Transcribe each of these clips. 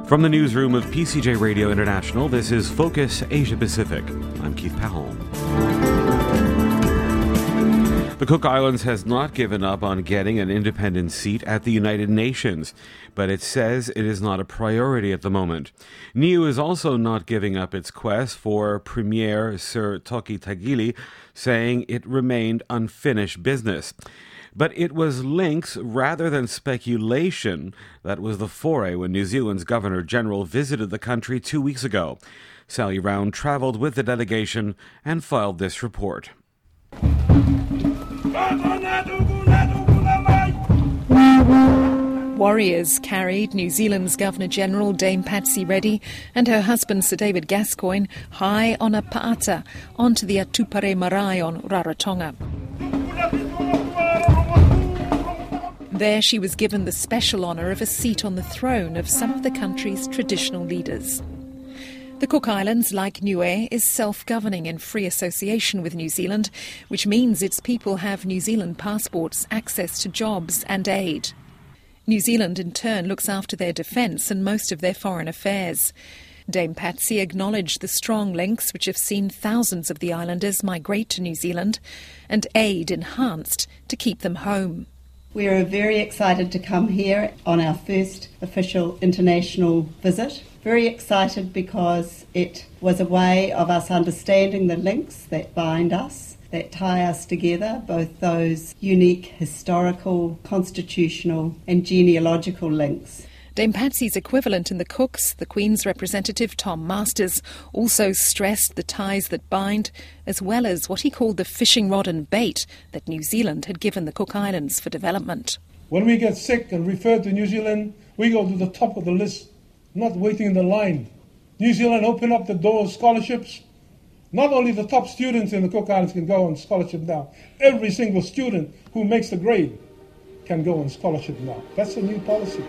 From the newsroom of PCJ Radio International, this is Focus Asia Pacific. I'm Keith Powell. The Cook Islands has not given up on getting an independent seat at the United Nations, but it says it is not a priority at the moment. Niue is also not giving up its quest for Premier Sir Toki Tagili, saying it remained unfinished business. But it was links rather than speculation that was the foray when New Zealand's Governor-General visited the country 2 weeks ago. Sally Round travelled with the delegation and filed this report. Warriors carried New Zealand's Governor-General Dame Patsy Reddy and her husband Sir David Gascoigne high on a paata onto the Atupare Marae on Rarotonga. There she was given the special honour of a seat on the throne of some of the country's traditional leaders. The Cook Islands, like Niue, is self-governing in free association with New Zealand, which means its people have New Zealand passports, access to jobs and aid. New Zealand, in turn, looks after their defence and most of their foreign affairs. Dame Patsy acknowledged the strong links which have seen thousands of the islanders migrate to New Zealand and aid enhanced to keep them home. We are very excited to come here on our first official international visit. Very excited because it was a way of us understanding the links that bind us, that tie us together, both those unique historical, constitutional and genealogical links. Dame Patsy's equivalent in the Cooks, the Queen's representative Tom Masters, also stressed the ties that bind, as well as what he called the fishing rod and bait that New Zealand had given the Cook Islands for development. When we get sick and referred to New Zealand, we go to the top of the list, not waiting in the line. New Zealand opened up the door of scholarships. Not only the top students in the Cook Islands can go on scholarship now, every single student who makes the grade can go on scholarship now. That's a new policy.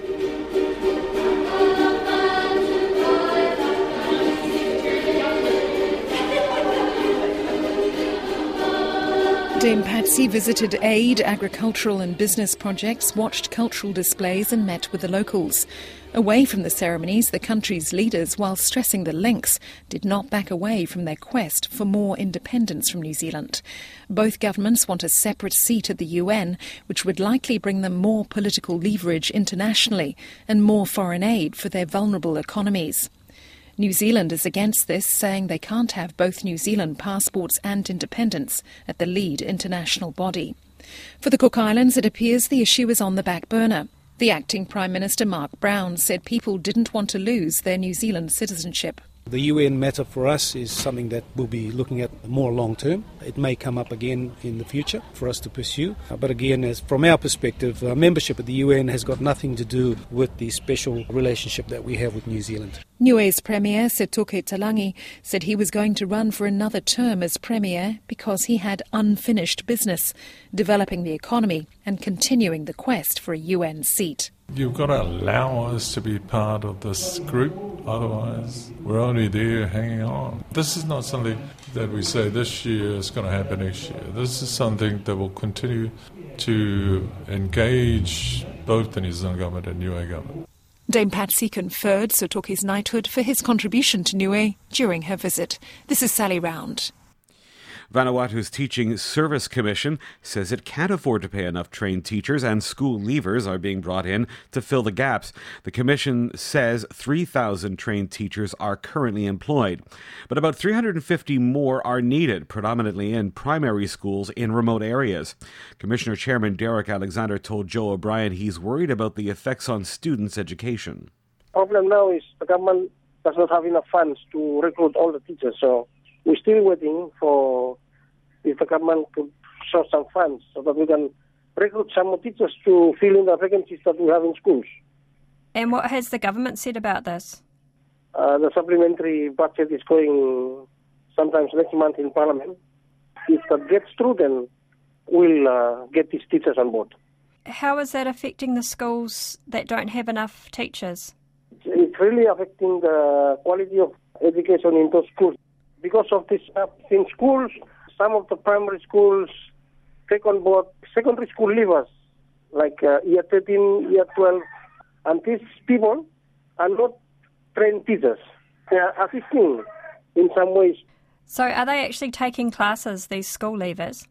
Dame Patsy visited aid, agricultural and business projects, watched cultural displays and met with the locals. Away from the ceremonies, the country's leaders, while stressing the links, did not back away from their quest for more independence from New Zealand. Both governments want a separate seat at the UN, which would likely bring them more political leverage internationally and more foreign aid for their vulnerable economies. New Zealand is against this, saying they can't have both New Zealand passports and independence at the lead international body. For the Cook Islands, it appears the issue is on the back burner. The acting Prime Minister Mark Brown said people didn't want to lose their New Zealand citizenship. The UN matter for us is something that we'll be looking at more long term. It may come up again in the future for us to pursue. But again, as from our perspective, membership of the UN has got nothing to do with the special relationship that we have with New Zealand. Niue's Premier, Sir Toki Talangi, said he was going to run for another term as Premier because he had unfinished business, developing the economy and continuing the quest for a UN seat. You've got to allow us to be part of this group, otherwise we're only there hanging on. This is not something that we say this year is going to happen next year. This is something that will continue to engage both the New Zealand government and Niue government. Dame Patsy conferred Sir Toki's knighthood for his contribution to Niue during her visit. This is Sally Round. Vanuatu's Teaching Service Commission says it can't afford to pay enough trained teachers and school leavers are being brought in to fill the gaps. The commission says 3,000 trained teachers are currently employed, but about 350 more are needed, predominantly in primary schools in remote areas. Commissioner Chairman Derek Alexander told Joe O'Brien he's worried about the effects on students' education. The problem now is the government does not have enough funds to recruit all the teachers, so we're still waiting for if the government could show some funds so that we can recruit some more teachers to fill in the vacancies that we have in schools. And what has the government said about this? The supplementary budget is going sometimes next month in Parliament. If that gets through, then we'll get these teachers on board. How is that affecting the schools that don't have enough teachers? It's really affecting the quality of education in those schools. Because of this in schools, some of the primary schools take on board secondary school leavers, like year 13, year 12, and these people are not trained teachers. They are assisting in some ways. So are they actually taking classes, these school leavers?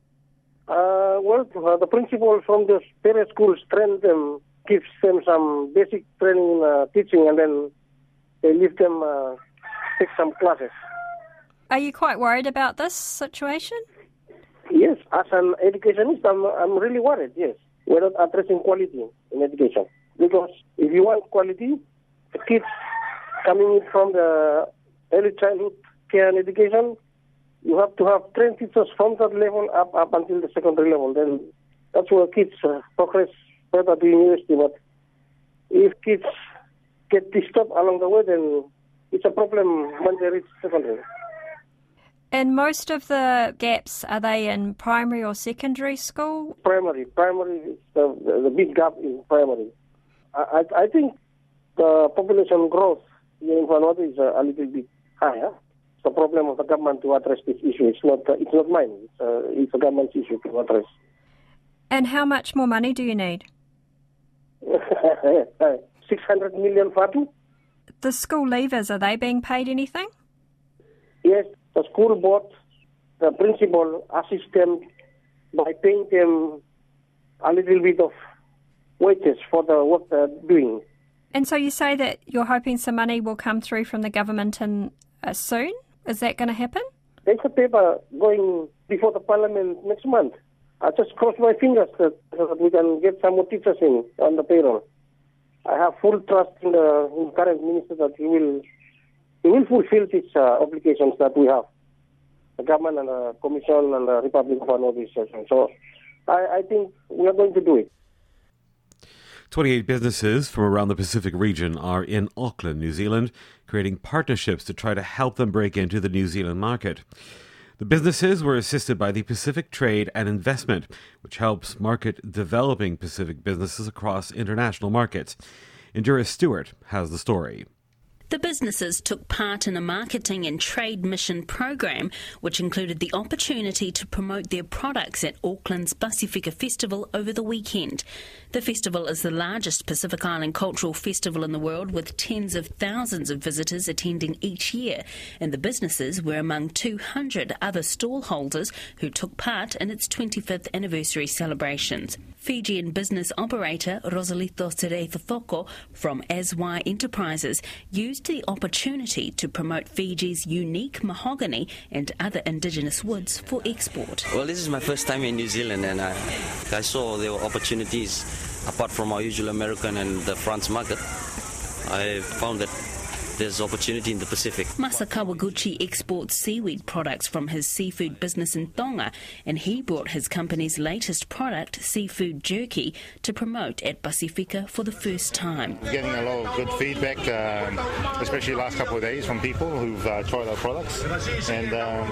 The principal from the various schools train them, gives them some basic training in teaching, and then they leave them take some classes. Are you quite worried about this situation? Yes, as an educationist, I'm really worried, yes. We're not addressing quality in education. Because if you want quality, the kids coming in from the early childhood care and education, you have to have trained teachers from that level up until the secondary level. Then that's where kids progress further to university. But if kids get disturbed along the way, then it's a problem when they reach secondary. And most of the gaps, are they in primary or secondary school? Primary. The big gap is primary. I think the population growth here in Vanuatu is a little bit higher. It's a problem of the government to address this issue. It's not mine. It's a government's issue to address. And how much more money do you need? 600 million Fatu. The school leavers, are they being paid anything? Yes, the school board, the principal assist them by paying them a little bit of wages for the work they're doing. And so you say that you're hoping some money will come through from the government soon? Is that going to happen? There's a paper going before the parliament next month. I just cross my fingers so that we can get some more teachers in on the payroll. I have full trust in the current minister that he will fulfill these obligations that we have, the government and the commission and the Republic of Vanuatu session. So I think we are going to do it. 28 businesses from around the Pacific region are in Auckland, New Zealand, creating partnerships to try to help them break into the New Zealand market. The businesses were assisted by the Pacific Trade and Investment, which helps market developing Pacific businesses across international markets. Indira Stewart has the story. The businesses took part in a marketing and trade mission program, which included the opportunity to promote their products at Auckland's Pasifika Festival over the weekend. The festival is the largest Pacific Island cultural festival in the world, with tens of thousands of visitors attending each year, and the businesses were among 200 other stall holders who took part in its 25th anniversary celebrations. Fijian business operator Rosalito Sereithofoko from Aswai Enterprises used the opportunity to promote Fiji's unique mahogany and other indigenous woods for export. Well, this is my first time in New Zealand, and I saw there were opportunities apart from our usual American and the France market. I found that there's opportunity in the Pacific. Masa Kawaguchi exports seaweed products from his seafood business in Tonga, and he brought his company's latest product, seafood jerky, to promote at Pasifika for the first time. Getting a lot of good feedback, especially the last couple of days from people who've tried our products. And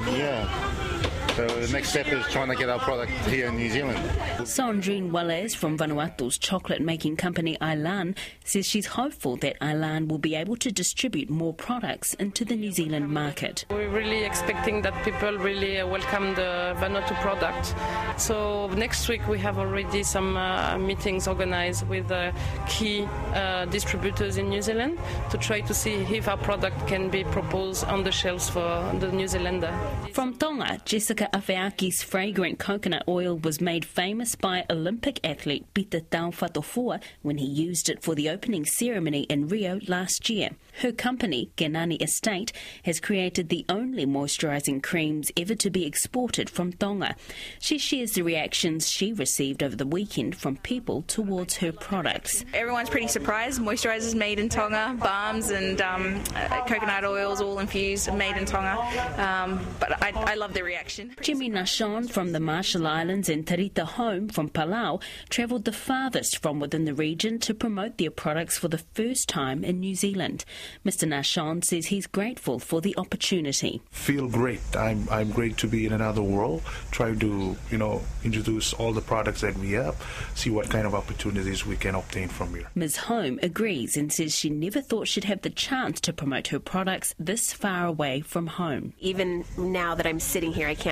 so the next step is trying to get our product here in New Zealand. Sandrine Wallace from Vanuatu's chocolate-making company Ailan says she's hopeful that Ailan will be able to distribute more products into the New Zealand market. We're really expecting that people really welcome the Vanuatu product. So next week we have already some meetings organized with key distributors in New Zealand to try to see if our product can be proposed on the shelves for the New Zealander. From Tonga, Jessica Afeaki's fragrant coconut oil was made famous by Olympic athlete Peter Taufatofoa when he used it for the opening ceremony in Rio last year. Her company, Genani Estate, has created the only moisturising creams ever to be exported from Tonga. She shares the reactions she received over the weekend from people towards her products. Everyone's pretty surprised. Moisturisers made in Tonga, balms and coconut oils all infused, made in Tonga. But I love the reaction. Jimmy Nashon from the Marshall Islands and Tarita Home from Palau travelled the farthest from within the region to promote their products for the first time in New Zealand. Mr. Nashon says he's grateful for the opportunity. Feel great. I'm great to be in another world, try to, introduce all the products that we have, see what kind of opportunities we can obtain from here. Ms. Home agrees and says she never thought she'd have the chance to promote her products this far away from home. Even now that I'm sitting here, I can't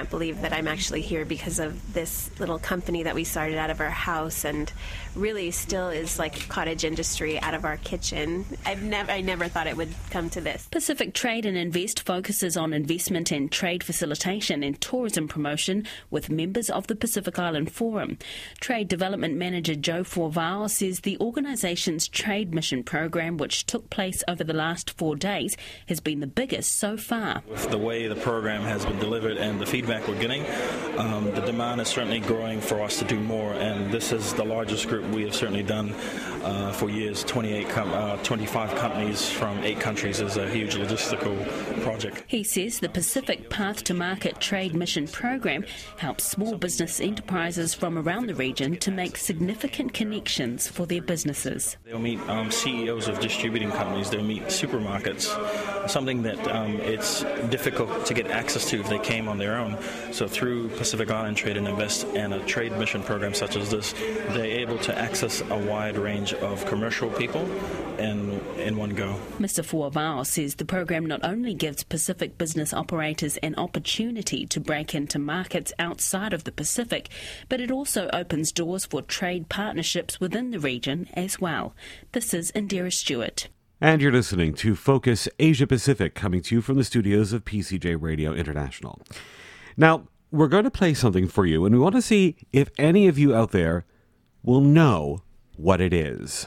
can't believe that I'm actually here because of this little company that we started out of our house, and really still is like cottage industry out of our kitchen. I never thought it would come to this. Pacific Trade and Invest focuses on investment and trade facilitation and tourism promotion with members of the Pacific Island Forum. Trade Development Manager Joe Forval says the organisation's Trade Mission program, which took place over the last 4 days, has been the biggest so far. With the way the program has been delivered and the feedback we're getting, the demand is certainly growing for us to do more, and this is the largest group we have certainly done for years. 25 companies from 8 countries is a huge logistical project. He says the Pacific Path to Market Trade Mission program helps small business enterprises from around the region to make significant connections for their businesses. They'll meet CEOs of distributing companies, they'll meet supermarkets, something that it's difficult to get access to if they came on their own. So through Pacific Island Trade and Invest and a trade mission program such as this, they're able to access a wide range of commercial people in one go. Mr. Fuavao says the program not only gives Pacific business operators an opportunity to break into markets outside of the Pacific, but it also opens doors for trade partnerships within the region as well. This is Indira Stewart. And you're listening to Focus Asia Pacific, coming to you from the studios of PCJ Radio International. Now, we're going to play something for you, and we want to see if any of you out there will know what it is.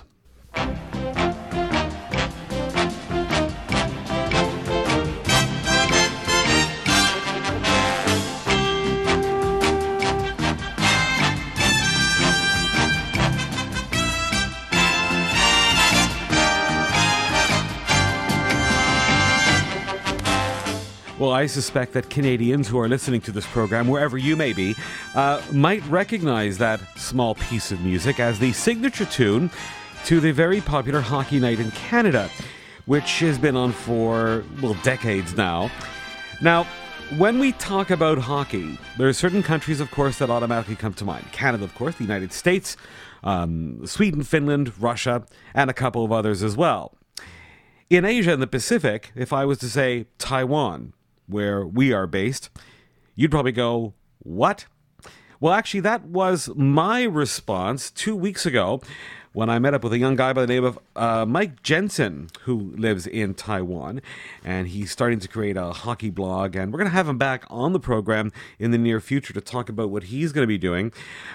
Well, I suspect that Canadians who are listening to this program, wherever you may be, might recognize that small piece of music as the signature tune to the very popular Hockey Night in Canada, which has been on for, well, decades now. Now, when we talk about hockey, there are certain countries, of course, that automatically come to mind. Canada, of course, the United States, Sweden, Finland, Russia, and a couple of others as well. In Asia and the Pacific, if I was to say Taiwan, where we are based, you'd probably go, what? Well, actually, that was my response 2 weeks ago when I met up with a young guy by the name of Mike Jensen, who lives in Taiwan, and he's starting to create a hockey blog, and we're going to have him back on the program in the near future to talk about what he's going to be doing.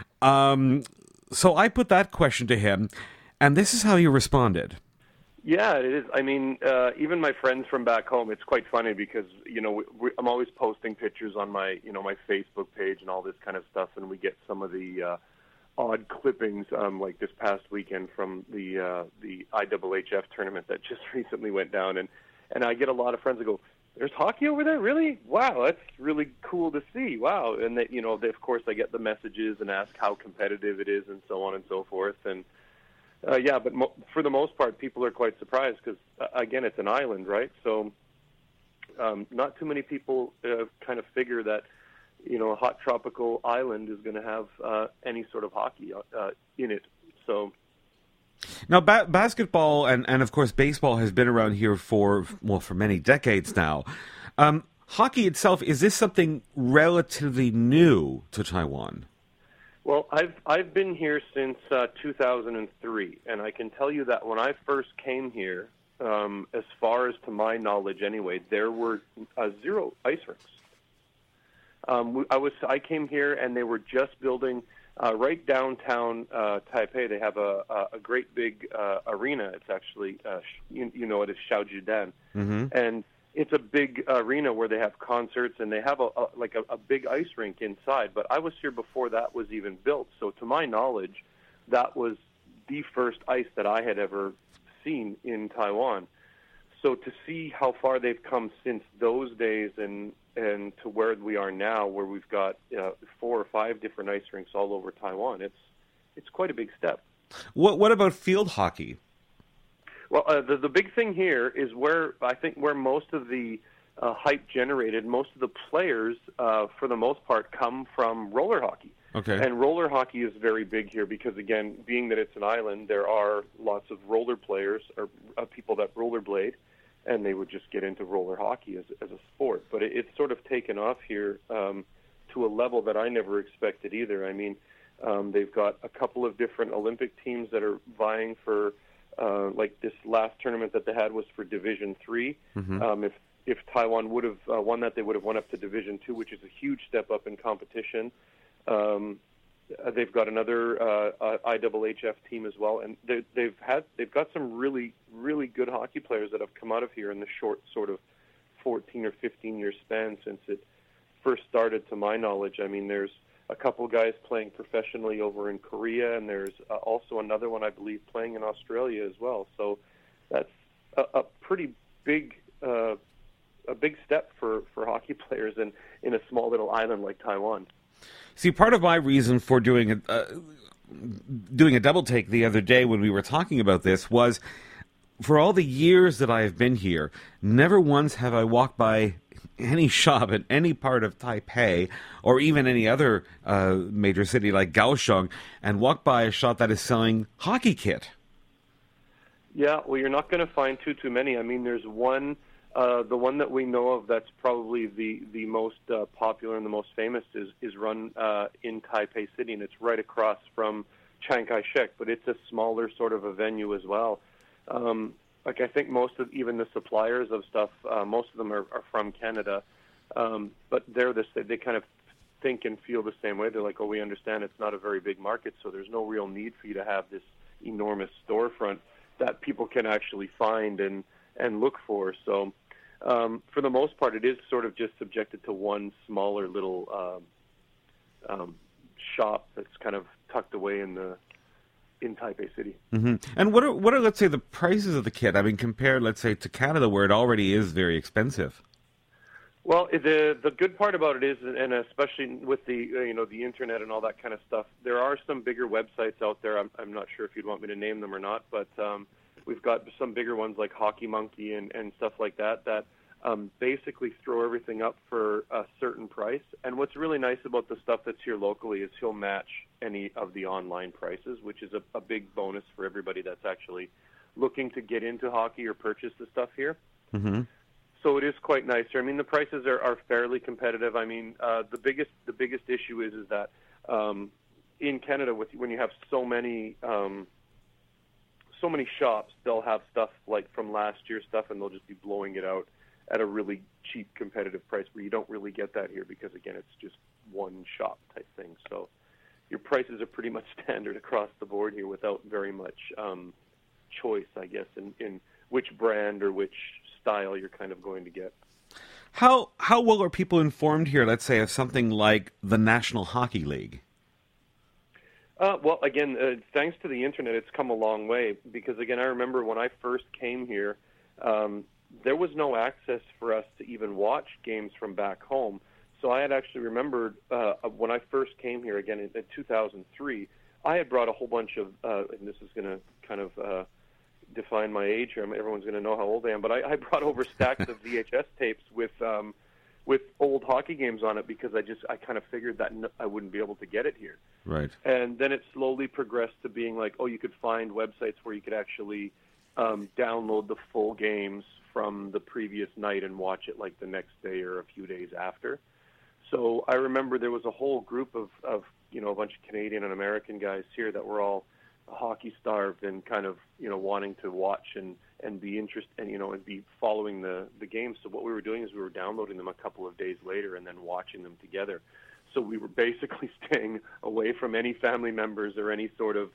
So I put that question to him, and this is how he responded. Yeah, it is. I mean, even my friends from back home, it's quite funny because, you know, I'm always posting pictures on my, you know, my Facebook page and all this kind of stuff, and we get some of the odd clippings, like this past weekend from the IHHF tournament that just recently went down, and I get a lot of friends that go, "There's hockey over there? Really? Wow, that's really cool to see. Wow!" And they, you know, of course, I get the messages and ask how competitive it is and so on and so forth, and. Yeah, but for the most part, people are quite surprised because, again, it's an island, right? So not too many people kind of figure that, you know, a hot tropical island is going to have any sort of hockey in it. So now, basketball and, of course, baseball has been around here for many decades now. Hockey itself, is this something relatively new to Taiwan? Well, I've been here since 2003, and I can tell you that when I first came here, as far as to my knowledge anyway, there were 0 ice rinks. I came here and they were just building right downtown Taipei. They have a great big arena. It's actually you know it is Xiaojudan, and it's a big arena where they have concerts and they have a big ice rink inside. But I was here before that was even built. So to my knowledge, that was the first ice that I had ever seen in Taiwan. So to see how far they've come since those days and to where we are now, where we've got 4 or 5 different ice rinks all over Taiwan, it's quite a big step. What about field hockey? Well, the big thing here is where most of the hype generated, most of the players, for the most part, come from roller hockey. Okay. And roller hockey is very big here because, again, being that it's an island, there are lots of roller players or people that rollerblade, and they would just get into roller hockey as a sport. But it's sort of taken off here to a level that I never expected either. I mean, they've got a couple of different Olympic teams that are vying for, like this last tournament that they had was for Division 3. If Taiwan would have won that, they would have won up to Division 2, which is a huge step up in competition. They've got another IHHF team as well, and they've got some really, really good hockey players that have come out of here in the short sort of 14 or 15 year span since it first started, to my knowledge. I mean, there's a couple guys playing professionally over in Korea, and there's also another one, I believe, playing in Australia as well. So that's a pretty big a big step for hockey players in a small little island like Taiwan. See, part of my reason for doing a double take the other day when we were talking about this was, for all the years that I have been here, never once have I walked by any shop in any part of Taipei or even any other major city like Kaohsiung and walked by a shop that is selling hockey kit. Yeah, well, you're not going to find too many. I mean, there's one, the one that we know of that's probably the most popular and the most famous is run in Taipei City, and it's right across from Chiang Kai-shek, but it's a smaller sort of a venue as well. Like I think most of even the suppliers of stuff, most of them are from Canada, but they kind of think and feel the same way. They're like, oh, we understand it's not a very big market, so there's no real need for you to have this enormous storefront that people can actually find and look for. So for the most part, it is sort of just subjected to one smaller little shop that's kind of tucked away in Taipei City. Mm-hmm. And what are let's say the prices of the kit? I mean, compared, let's say, to Canada, where it already is very expensive. Well, the good part about it is, and especially with the the internet and all that kind of stuff, there are some bigger websites out there. I'm not sure if you'd want me to name them or not, but we've got some bigger ones like Hockey Monkey and stuff like that basically throw everything up for a certain price. And what's really nice about the stuff that's here locally is he'll match any of the online prices, which is a big bonus for everybody that's actually looking to get into hockey or purchase the stuff here. Mm-hmm. So it is quite nice here. I mean, the prices are fairly competitive. I mean, the biggest issue is that in Canada, when you have so many shops, they'll have stuff like from last year's stuff, and they'll just be blowing it out at a really cheap, competitive price, where you don't really get that here because, again, it's just one shop type thing. So your prices are pretty much standard across the board here without very much choice, I guess, in which brand or which style you're kind of going to get. How well are people informed here, let's say, of something like the National Hockey League? Well, again, thanks to the internet, it's come a long way because, again, I remember when I first came here, there was no access for us to even watch games from back home. So I had actually remembered when I first came here, again, in 2003, I had brought a whole bunch of, and this is going to kind of define my age here. Everyone's going to know how old I am, but I brought over stacks of VHS tapes with old hockey games on it because I kind of figured that I wouldn't be able to get it here. Right. And then it slowly progressed to being like, oh, you could find websites where you could actually download the full games from the previous night and watch it like the next day or a few days after. So I remember there was a whole group of a bunch of Canadian and American guys here that were all hockey starved and kind of wanting to watch and be interested and be following the games. So what we were doing is we were downloading them a couple of days later and then watching them together. So we were basically staying away from any family members or any sort of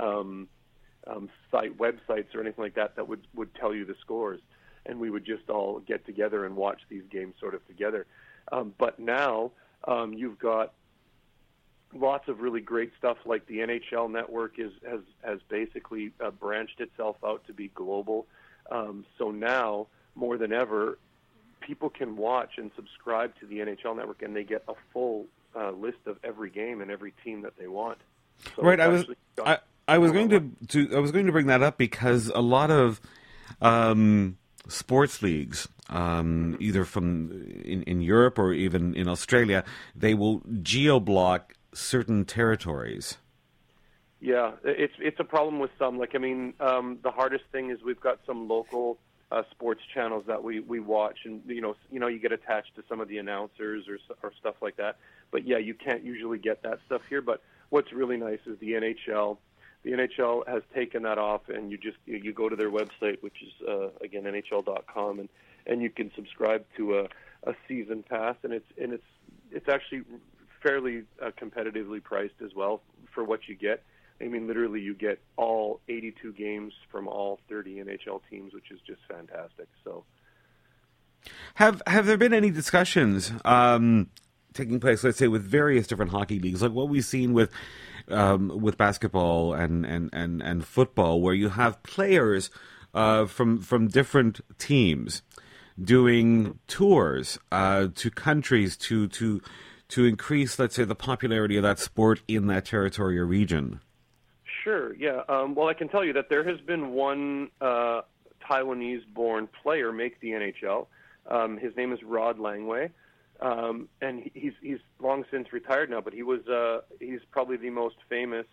websites or anything like that would tell you the scores, and we would just all get together and watch these games sort of together. But now you've got lots of really great stuff, like the NHL network has basically branched itself out to be global. So now, more than ever, people can watch and subscribe to the NHL network, and they get a full list of every game and every team that they want. So right. I was going to bring that up because a lot of sports leagues, either from in Europe or even in Australia, they will geo-block certain territories. Yeah, it's a problem with some. Like, I mean, the hardest thing is we've got some local sports channels that we watch, and you get attached to some of the announcers or stuff like that. But yeah, you can't usually get that stuff here. But what's really nice is the NHL. The NHL has taken that off, and you go to their website, which is again NHL.com, and you can subscribe to a season pass, and it's actually fairly competitively priced as well for what you get. I mean, literally, you get all 82 games from all 30 NHL teams, which is just fantastic. So, have there been any discussions taking place, let's say, with various different hockey leagues, like what we've seen with basketball and football, where you have players from different teams doing tours to countries to increase, let's say, the popularity of that sport in that territory or region? Sure, yeah. Well, I can tell you that there has been one Taiwanese-born player make the NHL. His name is Rod Langway, and he's long since retired now. But he's probably the most famous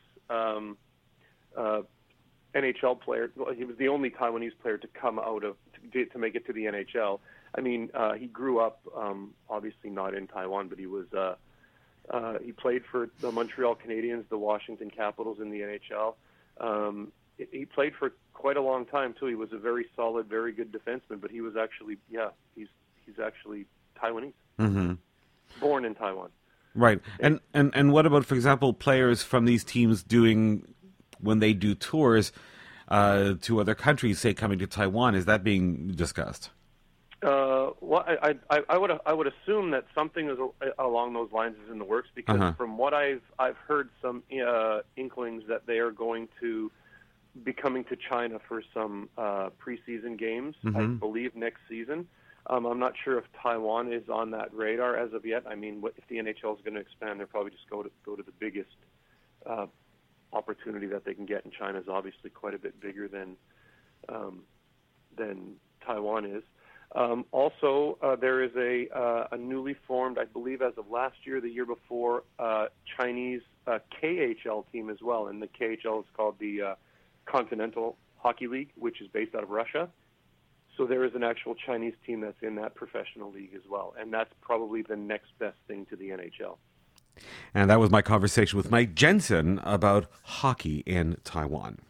NHL player. Well, he was the only Taiwanese player to come out to make it to the NHL. I mean, he grew up obviously not in Taiwan, but he played for the Montreal Canadiens, the Washington Capitals in the NHL. He played for quite a long time too. He was a very solid, very good defenseman, but he was actually, he's actually Taiwanese, born in Taiwan. Right. And what about, for example, players from these teams when they do tours to other countries, say coming to Taiwan? Is that being discussed? Well, I would assume that something is along those lines is in the works, because from what I've heard some inklings that they are going to be coming to China for some preseason games. I believe next season. I'm not sure if Taiwan is on that radar as of yet. I mean, if the NHL is going to expand, they'll probably just go to the biggest opportunity that they can get, and China is obviously quite a bit bigger than Taiwan is. Also, there is a newly formed, I believe as of last year, the year before, Chinese KHL team as well, and the KHL is called the Continental Hockey League, which is based out of Russia. So there is an actual Chinese team that's in that professional league as well, and that's probably the next best thing to the NHL. And that was my conversation with Mike Jensen about hockey in Taiwan.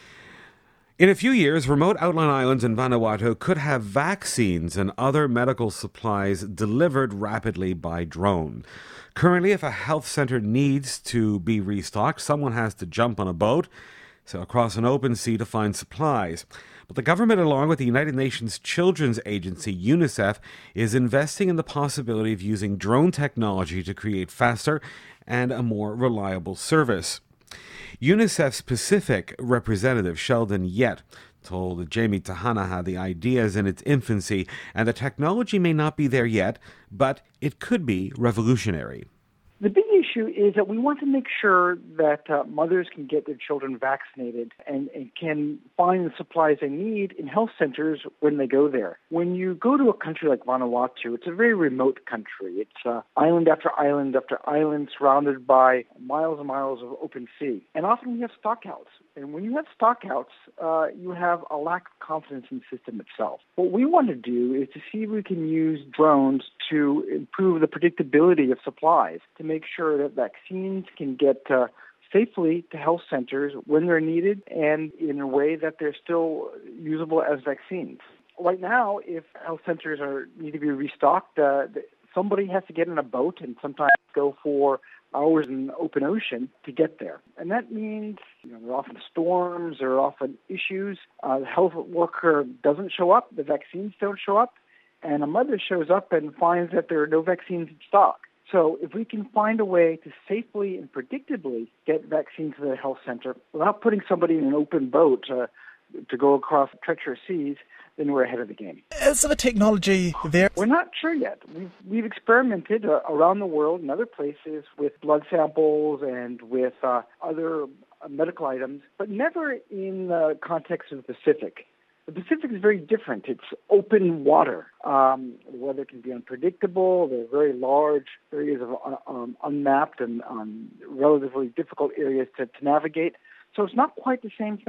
In a few years, remote outlying islands in Vanuatu could have vaccines and other medical supplies delivered rapidly by drone. Currently, if a health center needs to be restocked, someone has to jump on a boat, sail across an open sea to find supplies. But the government, along with the United Nations Children's Agency, UNICEF, is investing in the possibility of using drone technology to create faster and a more reliable service. UNICEF's Pacific representative, Sheldon Yett, told Jamie Tahanaha the idea is in its infancy and the technology may not be there yet, but it could be revolutionary. The big issue is that we want to make sure that mothers can get their children vaccinated and can find the supplies they need in health centers when they go there. When you go to a country like Vanuatu, it's a very remote country. It's island after island after island surrounded by miles and miles of open sea. And often we have stockouts. And when you have stockouts, you have a lack of confidence in the system itself. What we want to do is to see if we can use drones to improve the predictability of supplies, to make sure that vaccines can get safely to health centers when they're needed and in a way that they're still usable as vaccines. Right now, if health centers need to be restocked, somebody has to get in a boat and sometimes go for hours in the open ocean to get there. And that means there are often storms, there are often issues. The health worker doesn't show up, the vaccines don't show up, and a mother shows up and finds that there are no vaccines in stock. So if we can find a way to safely and predictably get vaccines to the health center without putting somebody in an open boat to go across treacherous seas, then we're ahead of the game. Is the technology there? We're not sure yet. We've experimented around the world in other places with blood samples and with other medical items, but never in the context of the Pacific. The Pacific is very different. It's open water. The weather can be unpredictable. There are very large areas of unmapped and relatively difficult areas to navigate. So it's not quite the same thing.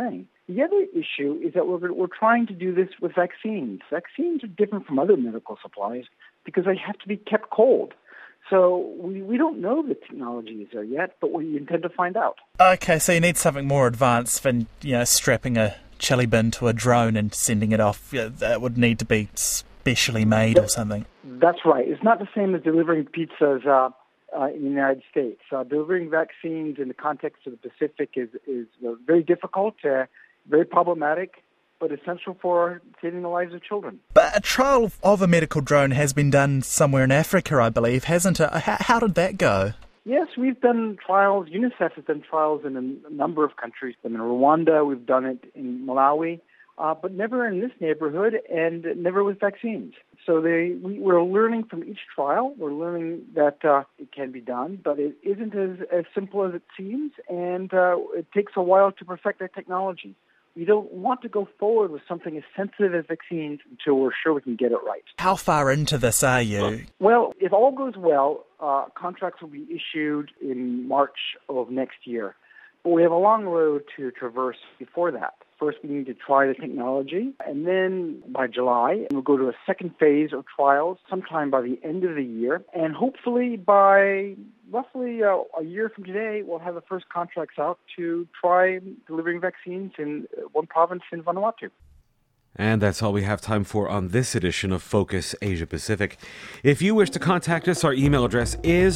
The other issue is that we're trying to do this with vaccines. Vaccines are different from other medical supplies because they have to be kept cold. So we don't know the technology is there yet, but we intend to find out. Okay, so you need something more advanced than strapping a chili bin to a drone and sending it off. That would need to be specially made or something. That's right. It's not the same as delivering pizzas in the United States. Delivering vaccines in the context of the Pacific is very difficult, very problematic, but essential for saving the lives of children. But a trial of a medical drone has been done somewhere in Africa, I believe, hasn't it? How did that go? Yes, we've done trials. UNICEF has done trials in a number of countries. In Rwanda, we've done it in Malawi, but never in this neighborhood and never with vaccines. So we're learning from each trial. We're learning that it can be done, but it isn't as simple as it seems, and it takes a while to perfect that technology. We don't want to go forward with something as sensitive as vaccines until we're sure we can get it right. How far into this are you? Well, if all goes well, contracts will be issued in March of next year. But we have a long road to traverse before that. First, we need to try the technology, and then by July, we'll go to a second phase of trials sometime by the end of the year. And hopefully by roughly a year from today, we'll have the first contracts out to try delivering vaccines in one province in Vanuatu. And that's all we have time for on this edition of Focus Asia Pacific. If you wish to contact us, our email address is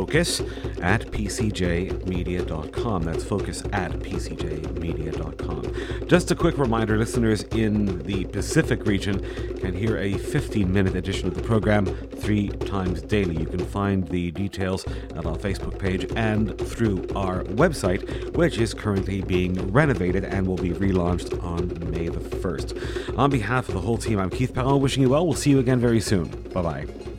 focus@pcjmedia.com. That's focus@pcjmedia.com. Just a quick reminder, listeners in the Pacific region can hear a 15-minute edition of the program 3 times daily. You can find the details at our Facebook page and through our website, which is currently being renovated and will be relaunched on May the 1st. On behalf of the whole team, I'm Keith Powell, wishing you well. We'll see you again very soon. Bye-bye.